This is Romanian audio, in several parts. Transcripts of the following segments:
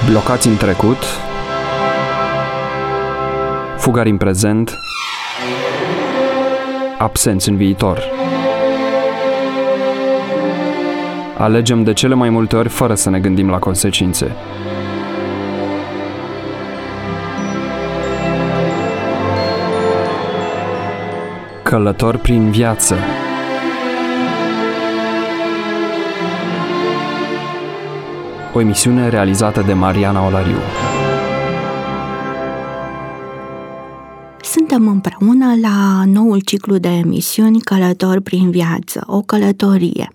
Blocați în trecut, fugari în prezent, absenți în viitor. Alegem de cele mai multe ori fără să ne gândim la consecințe. Călător prin viață. O emisiune realizată de Mariana Olariu. Suntem împreună la noul ciclu de emisiuni Călător prin viață, o călătorie.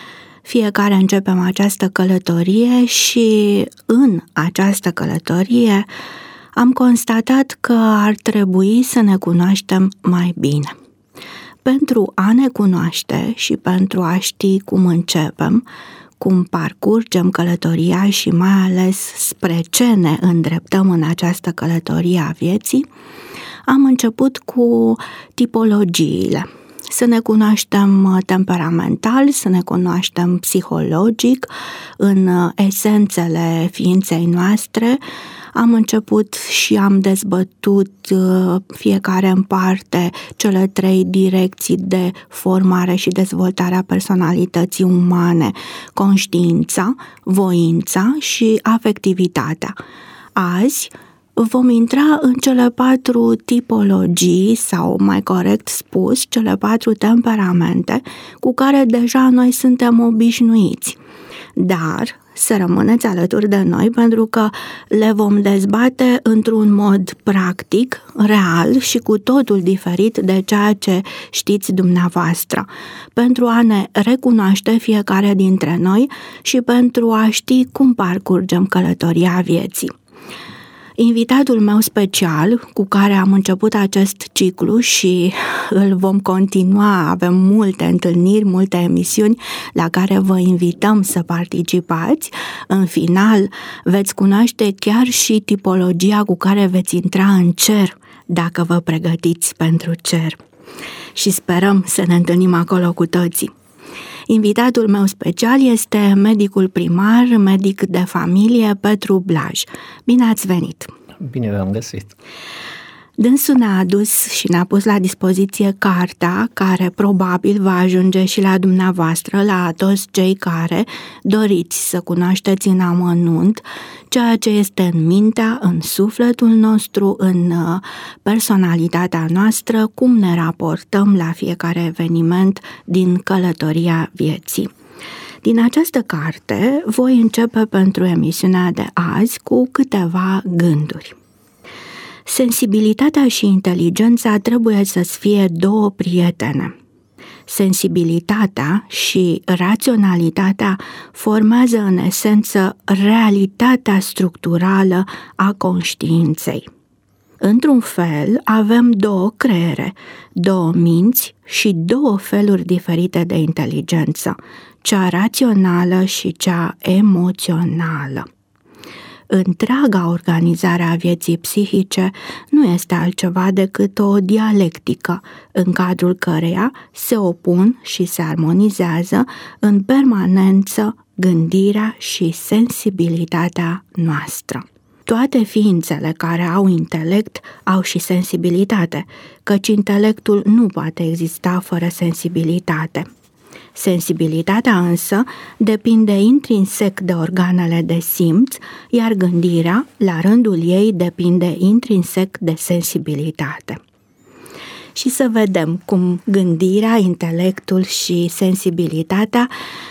Fiecare începem această călătorie și în această călătorie am constatat că ar trebui să ne cunoaștem mai bine. Pentru a ne cunoaște și pentru a ști cum începem, cum parcurgem călătoria și mai ales spre ce ne îndreptăm în această călătorie a vieții, am început cu tipologiile. Să ne cunoaștem temperamental, să ne cunoaștem psihologic, în esențele ființei noastre. Am început și am dezbătut fiecare în parte cele 3 direcții de formare și dezvoltare a personalității umane: conștiința, voința și afectivitatea. Azi vom intra în cele 4 tipologii, sau mai corect spus, cele 4 temperamente cu care deja noi suntem obișnuiți. Dar să rămâneți alături de noi pentru că le vom dezbate într-un mod practic, real și cu totul diferit de ceea ce știți dumneavoastră, pentru a ne recunoaște fiecare dintre noi și pentru a ști cum parcurgem călătoria vieții. Invitatul meu special, cu care am început acest ciclu și îl vom continua, avem multe întâlniri, multe emisiuni la care vă invităm să participați. În final, veți cunoaște chiar și tipologia cu care veți intra în cer, dacă vă pregătiți pentru cer. Și sperăm să ne întâlnim acolo cu toții. Invitatul meu special este medicul primar, medic de familie, Petru Blaj. Bine ați venit! Bine v-am găsit! Dânsul ne-a adus și ne-a pus la dispoziție cartea care probabil va ajunge și la dumneavoastră, la toți cei care doriți să cunoașteți în amănunt ceea ce este în mintea, în sufletul nostru, în personalitatea noastră, cum ne raportăm la fiecare eveniment din călătoria vieții. Din această carte voi începe pentru emisiunea de azi cu câteva gânduri. Sensibilitatea și inteligența trebuie să-ți fie 2 prietene. Sensibilitatea și raționalitatea formează în esență realitatea structurală a conștiinței. Într-un fel, avem 2 creiere, 2 minți și 2 feluri diferite de inteligență, cea rațională și cea emoțională. Întreaga organizare a vieții psihice nu este altceva decât o dialectică, în cadrul căreia se opun și se armonizează în permanență gândirea și sensibilitatea noastră. Toate ființele care au intelect au și sensibilitate, căci intelectul nu poate exista fără sensibilitate. Sensibilitatea însă depinde intrinsec de organele de simț, iar gândirea, la rândul ei, depinde intrinsec de sensibilitate. Și să vedem cum gândirea, intelectul și sensibilitatea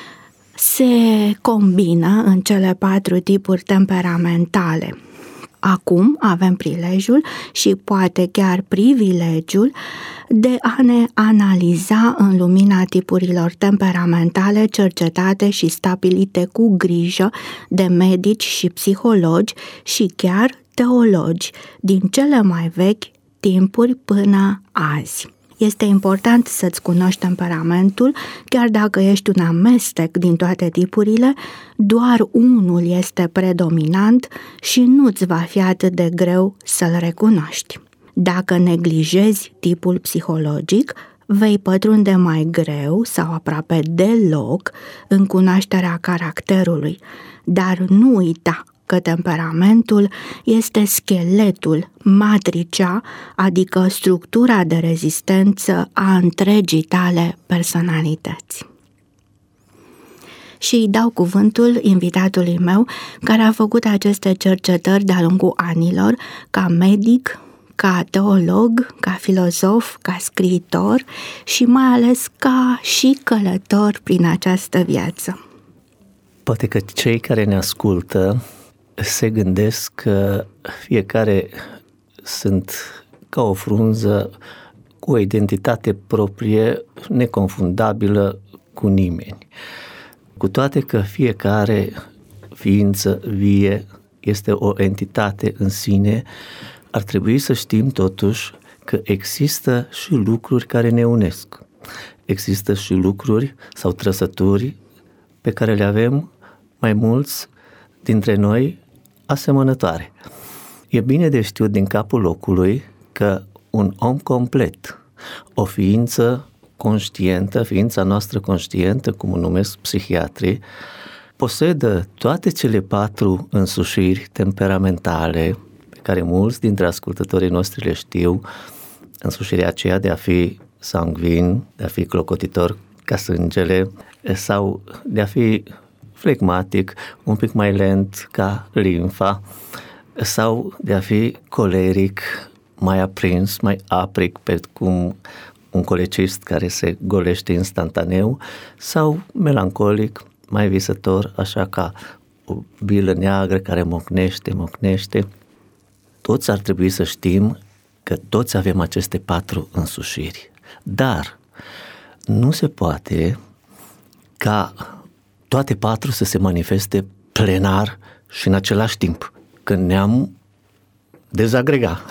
se combină în cele 4 tipuri temperamentale. Acum avem prilejul și poate chiar privilegiul de a ne analiza în lumina tipurilor temperamentale cercetate și stabilite cu grijă de medici și psihologi și chiar teologi din cele mai vechi timpuri până azi. Este important să-ți cunoști temperamentul, chiar dacă ești un amestec din toate tipurile, doar unul este predominant și nu-ți va fi atât de greu să-l recunoști. Dacă neglijezi tipul psihologic, vei pătrunde mai greu sau aproape deloc în cunoașterea caracterului, dar nu uita că temperamentul este scheletul, matricea, adică structura de rezistență a întregii tale personalități. Și îi dau cuvântul invitatului meu, care a făcut aceste cercetări de-a lungul anilor, ca medic, ca teolog, ca filozof, ca scriitor și mai ales ca și călător prin această viață. Poate că cei care ne ascultă se gândesc că fiecare sunt ca o frunză cu o identitate proprie, neconfundabilă cu nimeni. Cu toate că fiecare ființă vie este o entitate în sine, ar trebui să știm totuși că există și lucruri care ne unesc. Există și lucruri sau trăsături pe care le avem mai mulți dintre noi asemănătoare. E bine de știut din capul locului că un om complet, o ființă conștientă, ființa noastră conștientă, cum o numesc psihiatrii, posedă toate cele 4 însușiri temperamentale pe care mulți dintre ascultătorii noștri le știu, însușirea aceea de a fi sanguin, de a fi clocotitor ca sângele sau de a fi flegmatic, un pic mai lent ca limfa sau de a fi coleric, mai aprins, mai apric, pe cum un colecist care se golește instantaneu sau melancolic, mai visător, așa ca o bilă neagră care mocnește. Toți ar trebui să știm că toți avem aceste 4 însușiri, dar nu se poate ca toate 4 să se manifeste plenar și în același timp. Când ne-am dezagrega,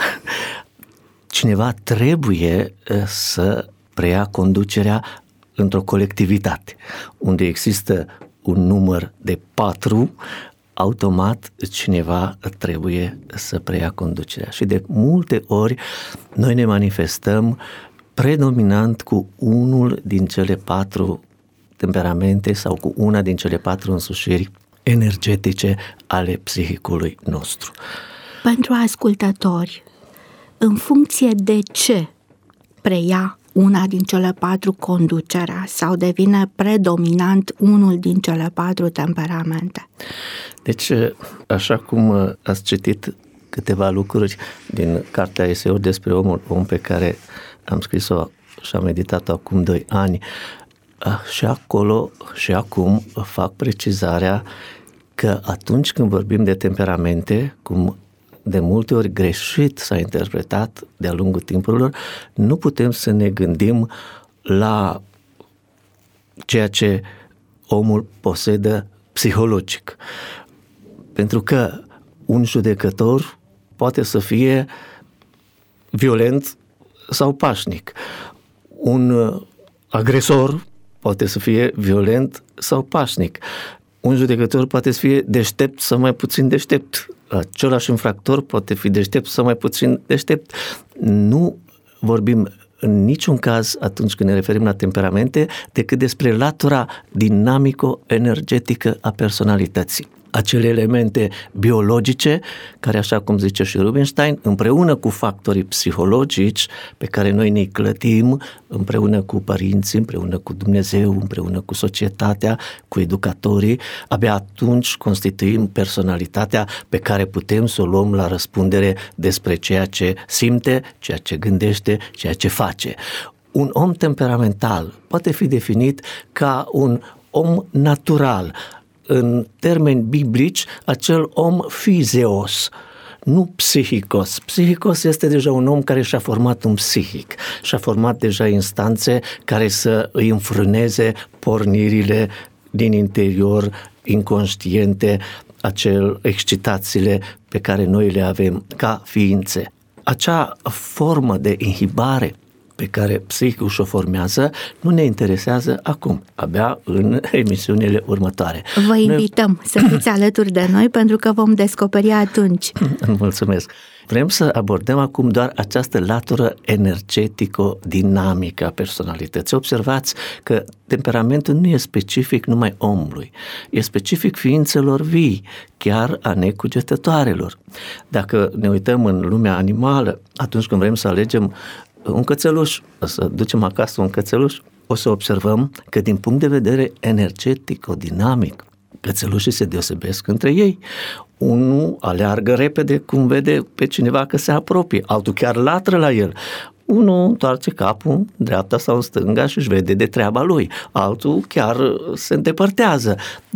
cineva trebuie să preia conducerea într-o colectivitate, unde există un număr de 4, automat cineva trebuie să preia conducerea. Și de multe ori noi ne manifestăm predominant cu unul din cele 4 temperamente sau cu una din cele 4 însușiri energetice ale psihicului nostru. Pentru ascultători, în funcție de ce preia una din cele 4 conducerea sau devine predominant unul din cele 4 temperamente? Deci, așa cum ați citit câteva lucruri din cartea Eseuri despre om pe care am scris-o și am meditat-o acum 2 ani, și acolo și acum fac precizarea că atunci când vorbim de temperamente, cum de multe ori greșit s-a interpretat de-a lungul timpurilor, nu putem să ne gândim la ceea ce omul posedă psihologic. Pentru că un judecător poate să fie violent sau pașnic. Un agresor poate să fie violent sau pașnic. Un judecător poate să fie deștept sau mai puțin deștept. Același infractor poate fi deștept sau mai puțin deștept. Nu vorbim în niciun caz, atunci când ne referim la temperamente, decât despre latura dinamico-energetică a personalității. Acele elemente biologice, care, așa cum zice și Rubinstein, împreună cu factorii psihologici pe care noi ne clătim, împreună cu părinții, împreună cu Dumnezeu, împreună cu societatea, cu educatorii, abia atunci constituim personalitatea pe care putem să o luăm la răspundere despre ceea ce simte, ceea ce gândește, ceea ce face. Un om temperamental poate fi definit ca un om natural, în termeni biblici, acel om fizeos, nu psihicos. Psihicos este deja un om care și-a format un psihic, și-a format deja instanțe care să îi înfrâneze pornirile din interior inconștiente, excitațiile pe care noi le avem ca ființe. Acea formă de inhibare pe care psihicul și-o formează, nu ne interesează acum, abia în emisiunile următoare. Vă invităm să fiți alături de noi pentru că vom descoperi atunci. Mulțumesc! Vrem să abordăm acum doar această latură energetico-dinamică a personalității. Observați că temperamentul nu e specific numai omului, e specific ființelor vii, chiar a necugetătoarelor. Dacă ne uităm în lumea animală, atunci când vrem să alegem un cățeluș, să ducem acasă un cățeluș, o să observăm că din punct de vedere energetico-dinamic, cățelușii se deosebesc între ei. Unul aleargă repede cum vede pe cineva că se apropie, altul chiar latră la el. Unul întoarce capul în dreapta sau în stânga și își vede de treaba lui. Altul chiar se îndepărtează.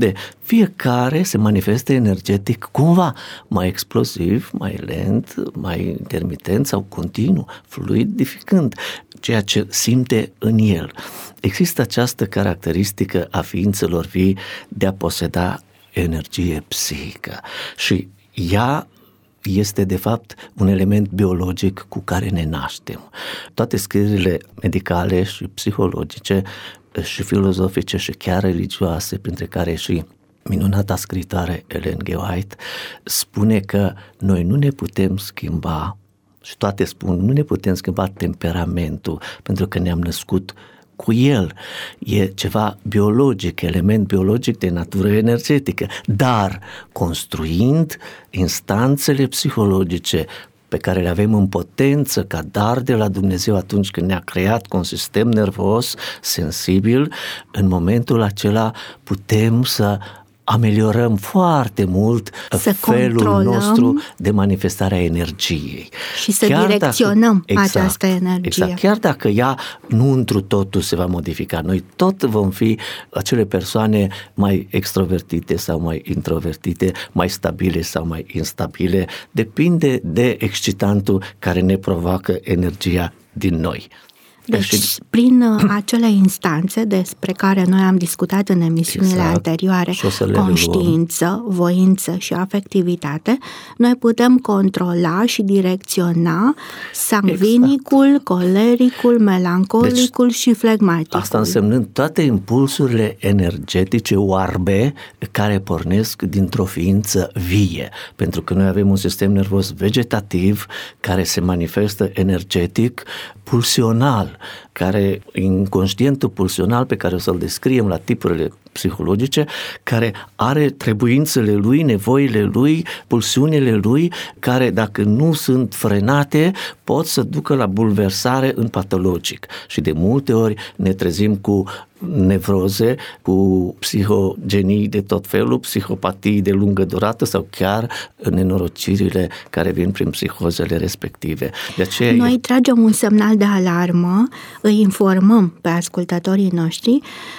Fiecare se manifestă energetic cumva, mai explosiv, mai lent, mai intermitent sau continuu, fluidificând ceea ce simte în el. Există această caracteristică a ființelor vii de a poseda energie psihică și ea este de fapt un element biologic cu care ne naștem. Toate scrierile medicale și psihologice și filozofice și chiar religioase, printre care și minunata scriitoare Ellen G. White, spune că noi nu ne putem schimba, și toate spun, nu ne putem schimba temperamentul pentru că ne-am născut cu el. E ceva biologic, element biologic de natură energetică, dar construind instanțele psihologice pe care le avem în potență ca dar de la Dumnezeu atunci când ne-a creat cu un sistem nervos sensibil, în momentul acela putem să ameliorăm foarte mult felul nostru de manifestare a energiei. Și să direcționăm această energie. Exact. Chiar dacă ea nu întru totul se va modifica, noi tot vom fi acele persoane mai extrovertite sau mai introvertite, mai stabile sau mai instabile, depinde de excitantul care ne provoacă energia din noi. Deci, prin acele instanțe despre care noi am discutat în emisiunile anterioare, conștiință, voință și afectivitate, noi putem controla și direcționa sangvinicul, colericul, melancolicul și flegmaticul. Asta însemnând toate impulsurile energetice oarbe care pornesc dintr-o ființă vie, pentru că noi avem un sistem nervos vegetativ care se manifestă energetic, pulsional, care inconștientul pulsional pe care o să-l descriem la tipurile psihologice, care are trebuințele lui, nevoile lui, pulsiunile lui, care dacă nu sunt frenate pot să ducă la bulversare în patologic. Și de multe ori ne trezim cu nevroze, cu psihogenii de tot felul, psihopatii de lungă durată sau chiar nenorocirile care vin prin psihozele respective. De aceea noi tragem un semnal de alarmă, îi informăm pe ascultătorii noștri,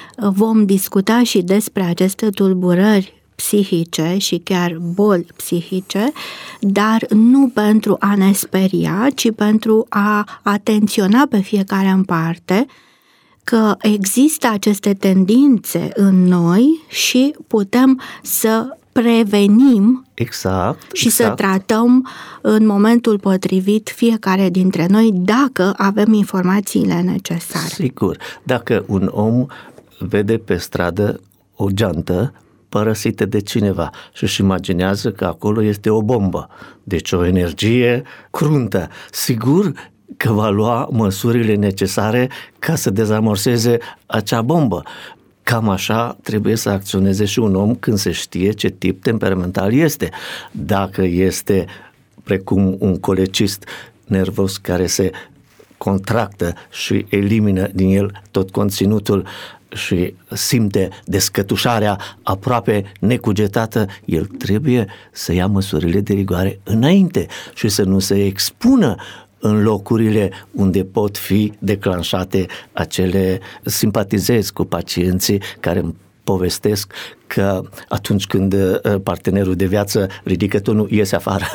vom discuta și despre aceste tulburări psihice și chiar boli psihice, dar nu pentru a ne speria, ci pentru a atenționa pe fiecare în parte că există aceste tendințe în noi și putem să prevenim și să tratăm în momentul potrivit fiecare dintre noi dacă avem informațiile necesare. Sigur, dacă un om vede pe stradă o geantă părăsită de cineva și își imaginează că acolo este o bombă, deci o energie cruntă, sigur că va lua măsurile necesare ca să dezamorseze acea bombă. Cam așa trebuie să acționeze și un om când se știe ce tip temperamental este. Dacă este precum un colecist nervos care se contractă și elimină din el tot conținutul și simte descătușarea aproape necugetată, el trebuie să ia măsurile de rigoare înainte și să nu se expună în locurile unde pot fi declanșate acele, simpatizezi cu pacienții care îmi povestesc că atunci când partenerul de viață ridică tonul, iese afară.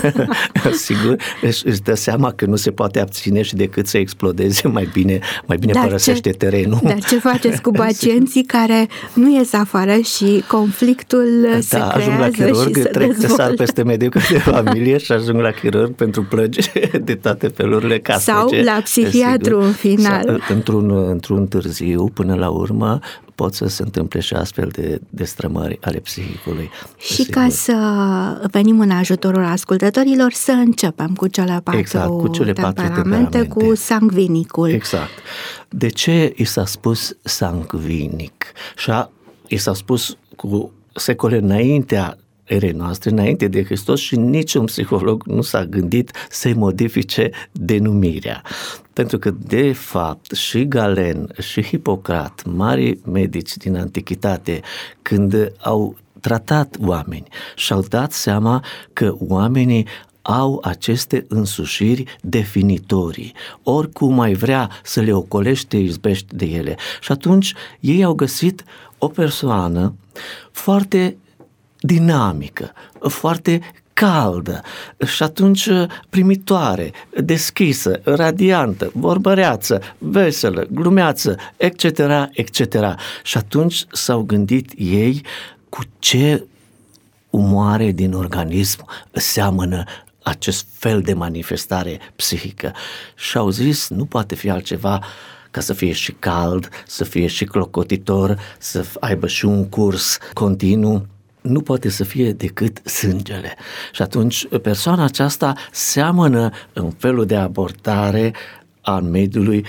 Sigur, își dă seama că nu se poate abține și decât să explodeze, mai bine părăsește terenul. Dar ce faceți cu pacienții care nu ies afară și conflictul se creează ajung la chirurg, și se dezvoltă? Sar peste medicul de familie și ajung la chirurg pentru plăgi de toate felurile casnice. Sau la psihiatru în final. Într-un târziu, până la urmă, pot să se întâmple și astfel de destrămări ale psihicului. Și ca să venim în ajutorul ascultătorilor, să începem cu cele patru temperamente, cu sangvinicul. Exact. De ce i s-a spus sangvinic? Și i s-a spus cu secole înaintea erei noastre, înainte de Hristos, și niciun psiholog nu s-a gândit să-i modifice denumirea. Pentru că, de fapt, și Galen și Hipocrat, mari medici din antichitate, când au tratat oameni, și-au dat seama că oamenii au aceste însușiri definitorii. Oricum ai vrea să le ocolești, te izbești de ele. Și atunci ei au găsit o persoană foarte dinamică, foarte caldă și atunci primitoare, deschisă, radiantă, vorbăreață, veselă, glumeață, etc., etc. Și atunci s-au gândit ei cu ce umoare din organism seamănă acest fel de manifestare psihică. Și au zis, nu poate fi altceva ca să fie și cald, să fie și clocotitor, să aibă și un curs continuu. Nu poate să fie decât sângele. Și atunci persoana aceasta seamănă în felul de abordare al mediului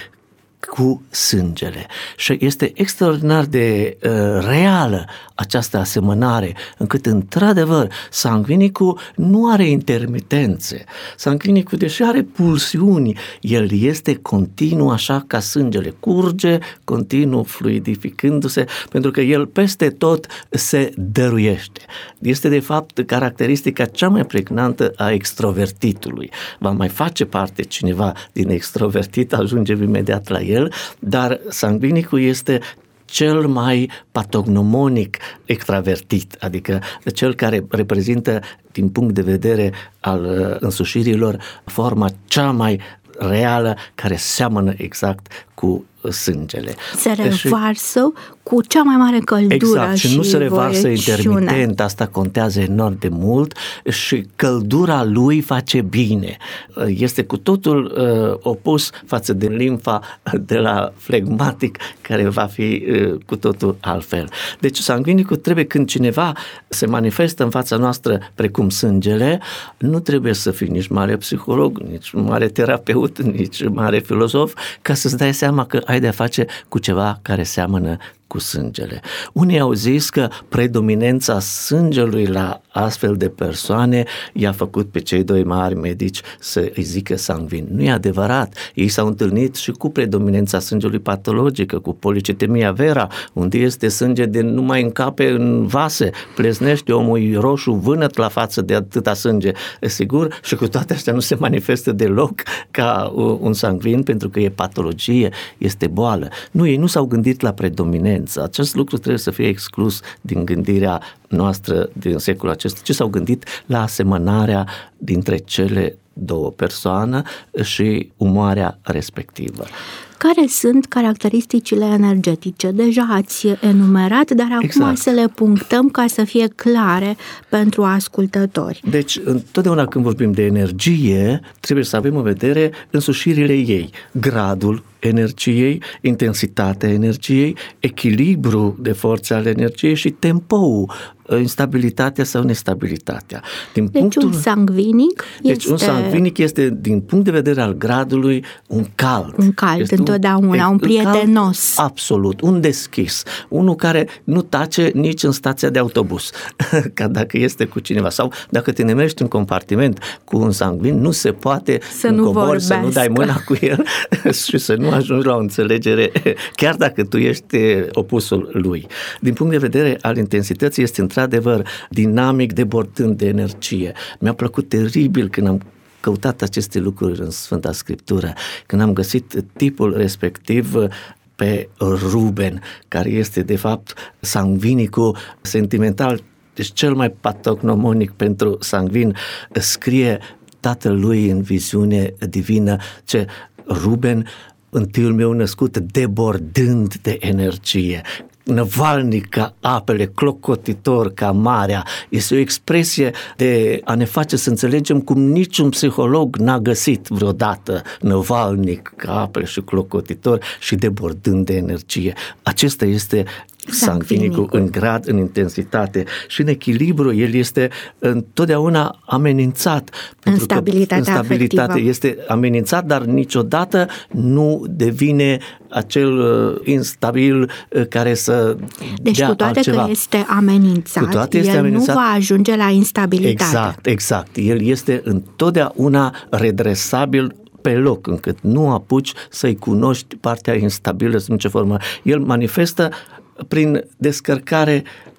cu sângele. Și este extraordinar de reală această asemănare, încât într-adevăr sangvinicul nu are intermitențe. Sangvinicul, deși are pulsiuni, el este continuu, așa ca sângele curge, continuu fluidificându-se, pentru că el peste tot se dăruiește. Este de fapt caracteristica cea mai pregnantă a extrovertitului. Va mai face parte cineva din extrovertit, ajungem imediat la el, dar sangvinicul este cel mai patognomonic extravertit, adică cel care reprezintă din punct de vedere al însușirilor forma cea mai reală, care seamănă exact cu sângele. Se revarsă cu cea mai mare căldură. Exact, și nu se revarsă voieciune. intermitent, asta contează enorm de mult, și căldura lui face bine. Este cu totul opus față de limfa de la flegmatic, care va fi cu totul altfel. Deci sangvinicul trebuie, când cineva se manifestă în fața noastră precum sângele, nu trebuie să fii nici mare psiholog, nici mare terapeut, nici mare filozof, ca să-ți dai seama că ai de-a face cu ceva care seamănă cu sângele. Unii au zis că predominența sângelui la astfel de persoane i-a făcut pe cei doi mari medici să îi zică sangvin. Nu e adevărat. Ei s-au întâlnit și cu predominența sângelui patologică, cu policitemia vera, unde este sânge de nu mai încape în vase, pleznește, omul e roșu, vânăt la față de atâta sânge. Sigur, și cu toate astea nu se manifestă deloc ca un sangvin, pentru că e patologie, este boală. Nu, ei nu s-au gândit la predominență. Acest lucru trebuie să fie exclus din gândirea noastră din secolul acesta. Ce s-au gândit la asemănarea dintre cele două persoane și umoarea respectivă. Care sunt caracteristicile energetice? Deja ați enumerat, dar acum să le punctăm ca să fie clare pentru ascultători. Deci, întotdeauna când vorbim de energie, trebuie să avem în vedere însușirile ei, gradul energiei, intensitatea energiei, echilibru de forțe ale energiei și tempoul, instabilitatea sau nestabilitatea. Un sangvinic un sangvinic este, din punct de vedere al gradului, un cald. Un cald, întotdeauna, un prietenos. Cald, absolut, un deschis. Unul care nu tace nici în stația de autobuz, ca dacă este cu cineva. Sau dacă te nemești în compartiment cu un sangvin, nu se poate să nu vorbească, să nu dai mâna cu el și să nu ajungi la o înțelegere, chiar dacă tu ești opusul lui. Din punct de vedere al intensității, este într-adevăr dinamic, debordând de energie. Mi-a plăcut teribil când am căutat aceste lucruri în Sfânta Scriptură, când am găsit tipul respectiv pe Ruben, care este de fapt sangvinicul sentimental, deci cel mai patognomonic pentru sangvin. Scrie tatăl lui în viziune divină ce Ruben, întâiul meu născut, debordând de energie, năvalnic ca apele, clocotitor ca marea. Este o expresie de a ne face să înțelegem cum niciun psiholog n-a găsit vreodată: năvalnic ca apele și clocotitor și debordând de energie. Acesta este sangvinicul în grad, în intensitate și în echilibru, el este întotdeauna amenințat. În stabilitatea afectivă. Este amenințat, dar niciodată nu devine acel instabil care să deci dea cu toate altceva. Că este amenințat, nu va ajunge la instabilitate. Exact. El este întotdeauna redresabil pe loc, încât nu apuci să-i cunoști partea instabilă în ce formă. El manifestă prin descărcare.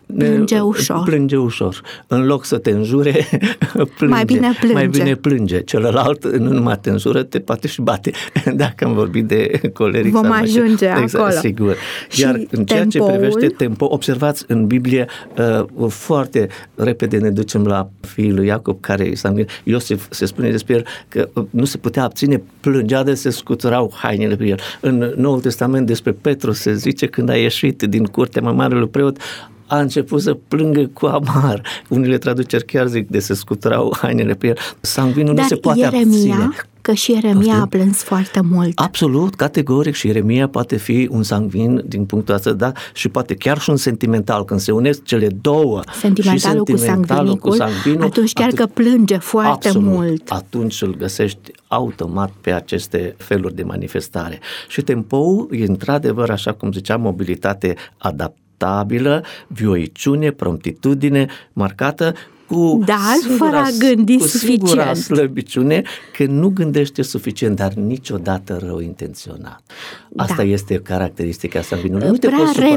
Plânge ușor. În loc să te înjure, plânge. Mai bine plânge. Celălalt nu numai te înjură, te poate și bate. Dacă am vorbit de coleric. Vom ajunge acolo. Sigur. Iar în ceea ce privește tempo, observați în Biblie, foarte repede ne ducem la fiul lui Iacob, care e sangvin. Iosif, se spune despre el că nu se putea abține, plângea de se scuturau hainele pe el. În Noul Testament despre Petru se zice, când a ieșit din curtea mai marelui preot, a început să plângă cu amar. Unele traduceri chiar zic de se scuturau hainele pe el. Sangvinul nu se poate abține. Că și Ieremia a plâns foarte mult. Absolut, categoric, și Ieremia poate fi un sangvin din punctul ăsta, da? Și poate chiar și un sentimental, când se unesc cele două, sentimentalul cu sangvinicul, atunci chiar că plânge foarte mult. Atunci îl găsești automat pe aceste feluri de manifestare. Și tempoul e într-adevăr, așa cum ziceam, mobilitate adaptabilă, vioiciune, promptitudine marcată fără a gândi suficient. Cu sigura slăbiciune, că nu gândește suficient, dar niciodată rău intenționat. Asta este caracteristica sangvinului. Nu te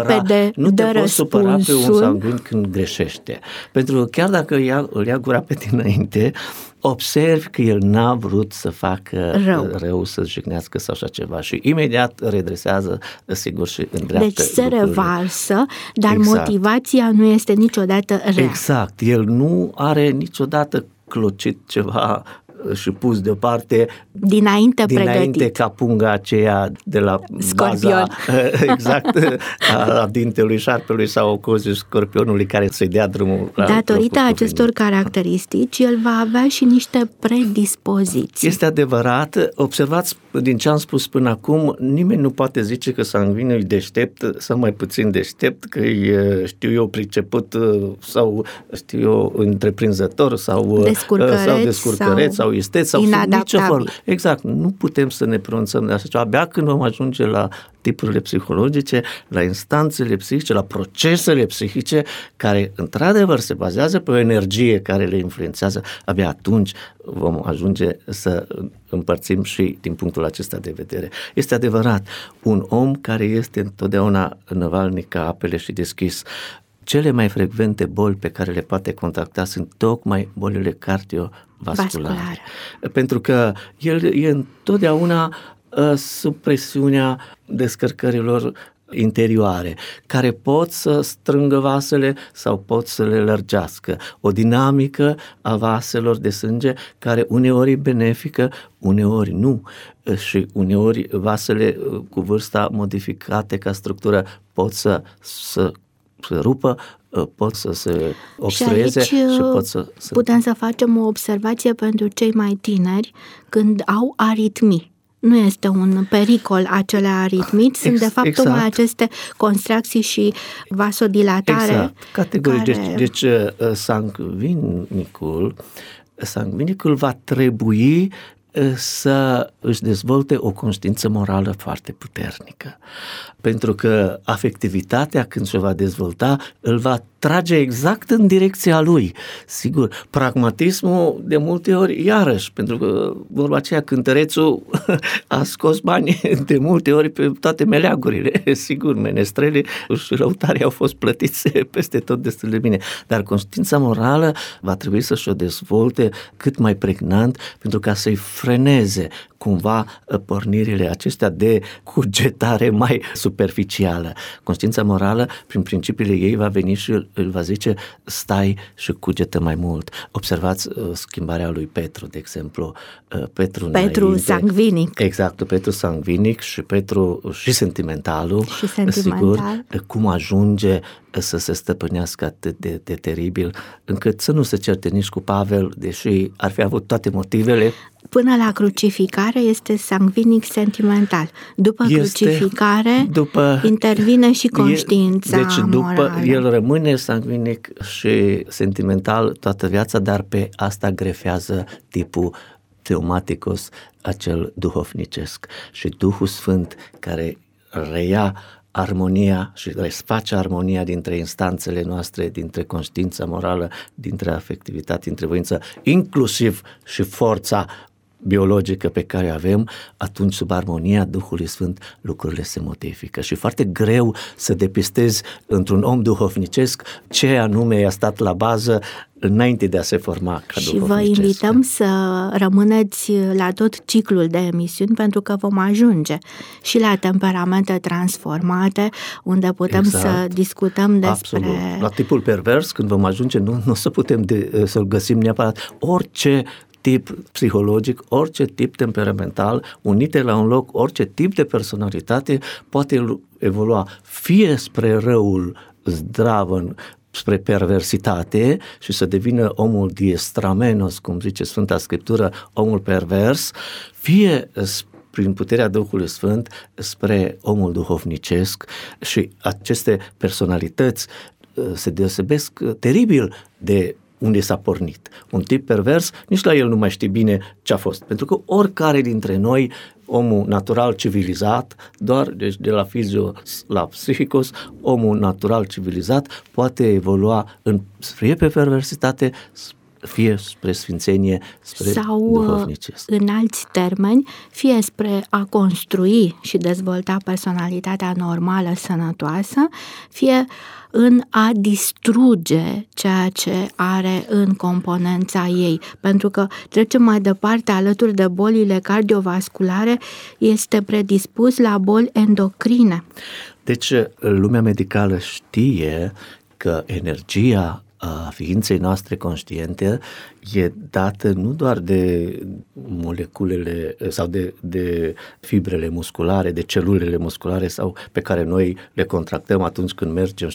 poți supăra pe un sangvin când greșește. Pentru că chiar dacă îl ia gura pe dinainte, observi că el n-a vrut să facă rău, să jignească sau așa ceva și imediat redresează, sigur, și îndreaptă. Deci se revarsă, dar motivația nu este niciodată rea. Exact, el nu are niciodată clocit ceva și pus deoparte dinainte pregătit. Ca punga aceea de la Scorpion. Baza, exact, a dintelui șarpelui sau cozii scorpionului care să-i dea drumul. Datorită acestor caracteristici, el va avea și niște predispoziții. Este adevărat, observați din ce am spus până acum, nimeni nu poate zice că sangvinul e deștept sau mai puțin deștept, că e, știu eu, priceput sau, știu eu, întreprinzător sau descurcăreț sau isteț sau nicio formă. Exact, nu putem să ne pronunțăm de așa ceva. Abia când vom ajunge la tipurile psihologice, la instanțele psihice, la procesele psihice care într-adevăr se bazează pe o energie care le influențează, abia atunci vom ajunge să împărțim și din punctul acesta de vedere. Este adevărat, un om care este întotdeauna năvalnic ca apele și deschis, cele mai frecvente boli pe care le poate contacta sunt tocmai bolile cardiovasculare. Pentru că el e întotdeauna sub presiunea descărcărilor interioare, care pot să strângă vasele sau pot să le lărgească. O dinamică a vaselor de sânge care uneori e benefică, uneori nu. Și uneori vasele cu vârsta modificate ca structură pot să rupă, pot să se obstrueze și pot să... Putem să facem o observație pentru cei mai tineri când au aritmii. Nu este un pericol acele aritmii, sunt de fapt tocmai aceste contracții și vasodilatare. Exact, categoric. Deci sangvinicul va trebui să își dezvolte o conștiință morală foarte puternică. Pentru că afectivitatea, când se va dezvolta, îl va trage exact în direcția lui. Sigur, pragmatismul de multe ori, iarăși, pentru că vorba aceea, cântărețul a scos bani de multe ori pe toate meleagurile. Sigur, menestrele și răutarii au fost plătiți peste tot destul de bine. Dar conștiința morală va trebui să-și o dezvolte cât mai pregnant pentru ca să-i freneze cumva pornirile acestea de cugetare mai superficială. Conștiința morală, prin principiile ei, va veni și îl va zice, stai și cugetă mai mult. Observați schimbarea lui Petru, de exemplu. Petru sangvinic. Exact, Petru sangvinic și Petru și sentimentalul. Sigur, cum ajunge să se stăpânească atât de teribil, încât să nu se certe nici cu Pavel, deși ar fi avut toate motivele. Până la crucificare este sangvinic sentimental. După crucificare intervine și conștiința morală. El rămâne sangvinic și sentimental toată viața, dar pe asta grefează tipul pneumaticos, acel duhovnicesc. Și Duhul Sfânt care reia armonia și resface armonia dintre instanțele noastre, dintre conștiința morală, dintre afectivitate, dintre voință, inclusiv și forța biologică pe care avem, atunci sub armonia Duhului Sfânt lucrurile se modifică și foarte greu să depistezi într-un om duhovnicesc ce anume a stat la bază înainte de a se forma ca duhovnicesc. Și vă invităm să rămâneți la tot ciclul de emisiuni, pentru că vom ajunge și la temperamente transformate, unde putem să discutăm despre... Absolut. La tipul pervers, când vom ajunge, nu o să putem să-l găsim neapărat. Orice tip psihologic, orice tip temperamental, unite la un loc, orice tip de personalitate poate evolua fie spre răul zdravăn, spre perversitate și să devină omul diestramenos, cum zice Sfânta Scriptură, omul pervers, fie prin puterea Duhului Sfânt spre omul duhovnicesc, și aceste personalități se deosebesc teribil de unde s-a pornit. Un tip pervers, nici la el nu mai știe bine ce a fost. Pentru că oricare dintre noi, omul natural civilizat, deci de la fizio la psihicos, omul natural civilizat poate evolua fie pe perversitate, fie spre sfințenie, spre duhovnicesc. Sau, în alți termeni, fie spre a construi și dezvolta personalitatea normală, sănătoasă, fie în a distruge ceea ce are în componența ei. Pentru că trecem mai departe, alături de bolile cardiovasculare, este predispus la boli endocrine. Deci, lumea medicală știe că energia a ființei noastre conștiente e dată nu doar de moleculele sau de fibrele musculare, de celulele musculare sau pe care noi le contractăm atunci când mergem,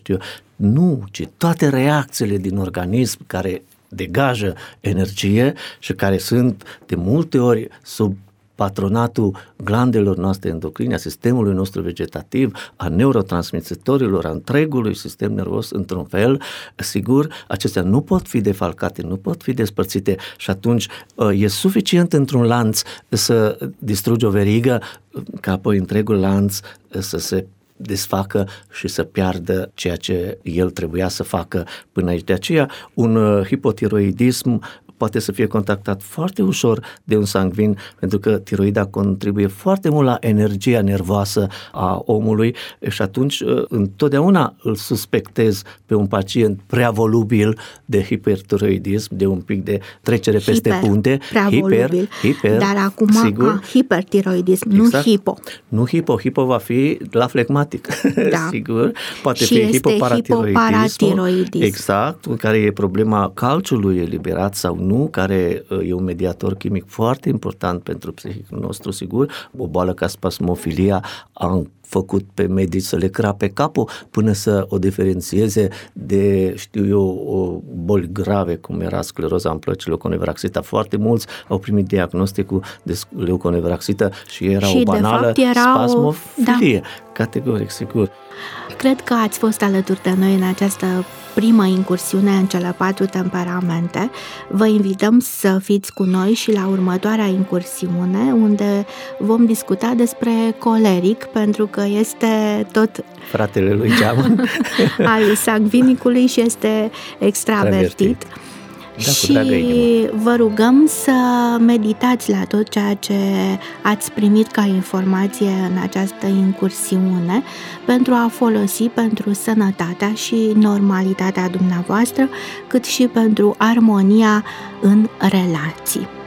nu, ci toate reacțiile din organism care degajă energie și care sunt de multe ori sub patronatul glandelor noastre endocrine, a sistemului nostru vegetativ, a neurotransmisitorilor, a întregului sistem nervos, într-un fel, sigur, acestea nu pot fi defalcate, nu pot fi despărțite și atunci e suficient într-un lanț să distrugi o verigă, ca apoi întregul lanț să se desfacă și să piardă ceea ce el trebuia să facă până aici. De aceea, un hipotiroidism poate să fie contactat foarte ușor de un sangvin, pentru că tiroida contribuie foarte mult la energia nervoasă a omului și atunci întotdeauna îl suspectez pe un pacient prea volubil de hipertiroidism, de un pic de trecere peste punte. Hiper, dar acum hipertiroidism, exact. Nu hipo. Nu hipo va fi la flegmatic, da. Sigur. Poate și fi hipoparatiroidism. Exact, în care e problema calciului eliberat sau nu, care e un mediator chimic foarte important pentru psihicul nostru, sigur. O boală ca spasmofilia am făcut pe medici să le crape capul până să o diferențieze de, o boli grave, cum era scleroza în plăci, leuconevraxită. Foarte mulți au primit diagnosticul de leuconevraxită și era o banală spasmofilie. Da. Categoric, sigur. Cred că ați fost alături de noi în această primă incursiune în cele 4 temperamente. Vă invităm să fiți cu noi și la următoarea incursiune, unde vom discuta despre coleric, pentru că este tot fratele lui Geamăn al sangvinicului și este extravertit. Da, și vă rugăm să meditați la tot ceea ce ați primit ca informație în această incursiune pentru a folosi pentru sănătatea și normalitatea dumneavoastră, cât și pentru armonia în relații.